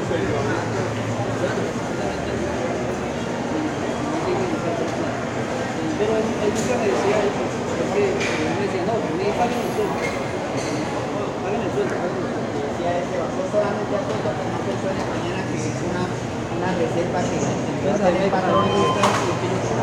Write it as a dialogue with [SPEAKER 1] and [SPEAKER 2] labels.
[SPEAKER 1] Pero él nunca me decía eso, es que él me decía, no, me paguen el sueldo, paguen el sueldo, paguen el sueldo.
[SPEAKER 2] Decía ese, bajó solamente a sueldo que no pensó en la mañana que es una reserva que va a tener para
[SPEAKER 1] No me
[SPEAKER 2] mí.
[SPEAKER 1] gusta,